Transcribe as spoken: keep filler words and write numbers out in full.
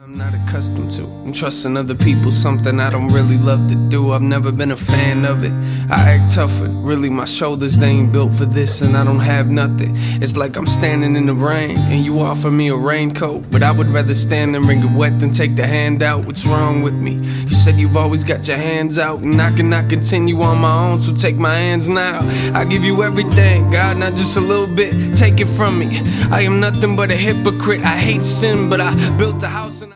I'm not accustomed to. I'm trusting other people, something I don't really love to do. I've never been a fan of it. I act tougher, really my shoulders, they ain't built for this, and I don't have nothing. It's like I'm standing in the rain and you offer me a raincoat, but I would rather stand there and get wet than take the hand out. What's wrong with me? You said you've always got your hands out, and I cannot continue on my own, so take my hands now. I give you everything, God, not just a little bit. Take it from me. I am nothing but a hypocrite. I hate sin, but I built a house and I